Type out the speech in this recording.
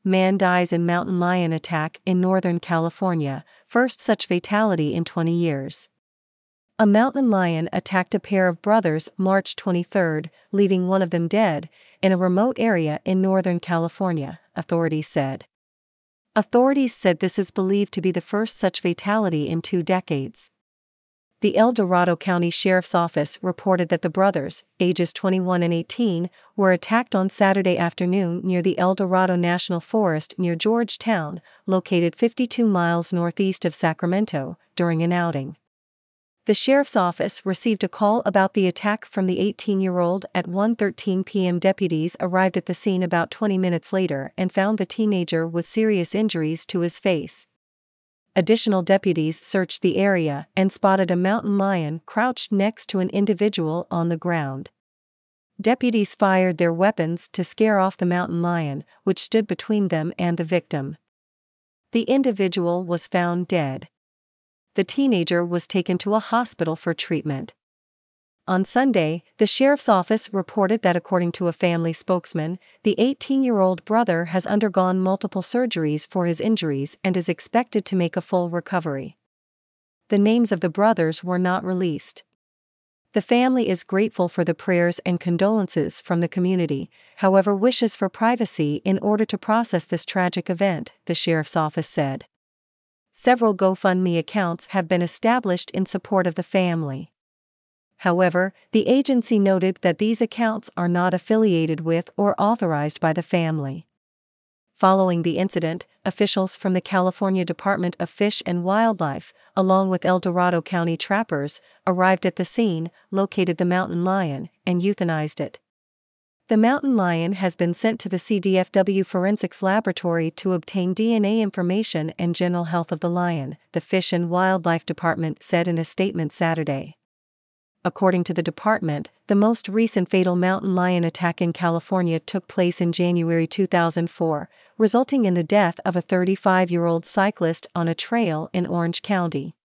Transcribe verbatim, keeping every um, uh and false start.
Man dies in mountain lion attack in Northern California, first such fatality in twenty years. A mountain lion attacked a pair of brothers March twenty-third, leaving one of them dead, in a remote area in Northern California, authorities said. Authorities said this is believed to be the first such fatality in two decades. The El Dorado County Sheriff's Office reported that the brothers, ages twenty-one and eighteen, were attacked on Saturday afternoon near the El Dorado National Forest near Georgetown, located fifty-two miles northeast of Sacramento, during an outing. The sheriff's office received a call about the attack from the eighteen-year-old at one thirteen p m Deputies arrived at the scene about twenty minutes later and found the teenager with serious injuries to his face. Additional deputies searched the area and spotted a mountain lion crouched next to an individual on the ground. Deputies fired their weapons to scare off the mountain lion, which stood between them and the victim. The individual was found dead. The teenager was taken to a hospital for treatment. On Sunday, the sheriff's office reported that according to a family spokesman, the eighteen-year-old brother has undergone multiple surgeries for his injuries and is expected to make a full recovery. The names of the brothers were not released. The family is grateful for the prayers and condolences from the community, however wishes for privacy in order to process this tragic event, the sheriff's office said. Several GoFundMe accounts have been established in support of the family. However, the agency noted that these accounts are not affiliated with or authorized by the family. Following the incident, officials from the California Department of Fish and Wildlife, along with El Dorado County trappers, arrived at the scene, located the mountain lion, and euthanized it. The mountain lion has been sent to the C D F W Forensics Laboratory to obtain D N A information and general health of the lion, the Fish and Wildlife Department said in a statement Saturday. According to the department, the most recent fatal mountain lion attack in California took place in January two thousand four, resulting in the death of a thirty-five-year-old cyclist on a trail in Orange County.